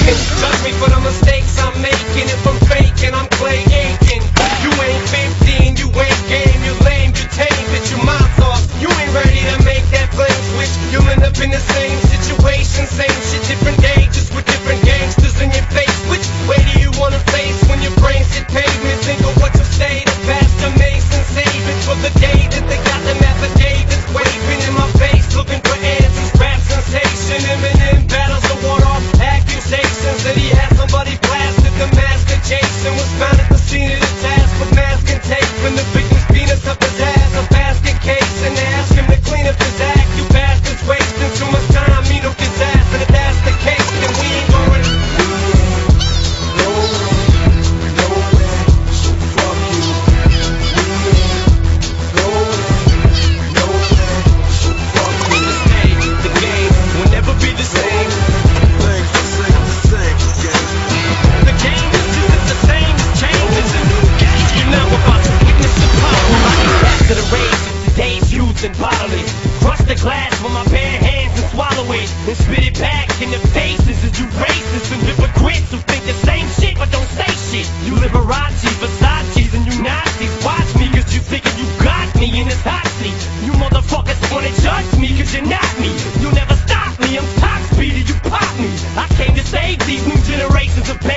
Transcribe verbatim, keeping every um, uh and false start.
faking. Judge me for the mistakes I'm making. If I'm faking, I'm Clay Aiken. You ain't fifteen, you ain't game, you lame, you tame, bitch, you mouth off. You ain't ready to make that flame switch. You'll end up in the same situation, same shit, different day, just with different gangsters in your face. Which way do you wanna face when your brains hit pavement? Think of what you say to Pastor Mason, save it for the day that they got them affidavits waving in my face, looking for answers. Rap sensation, Eminem battles to ward off accusations that he had somebody blasted. The master Jason was found at the scene of the task with mask and tape, and the victim's penis up his ass, a basket case, and they ask him to clean up his act. You bastards wasting too much time, me no his ass, and if that's the case, then we ain't going bodily. Crush the glass with my bare hands and swallow it, and spit it back in the faces of you racists and hypocrites who think the same shit but don't say shit. You Liberace, Versace's, and you Nazis. Watch me cause you thinking you got me in this hot seat. You motherfuckers wanna judge me cause you're not me. You'll never stop me, I'm top speed and you pop me. I came to save these new generations of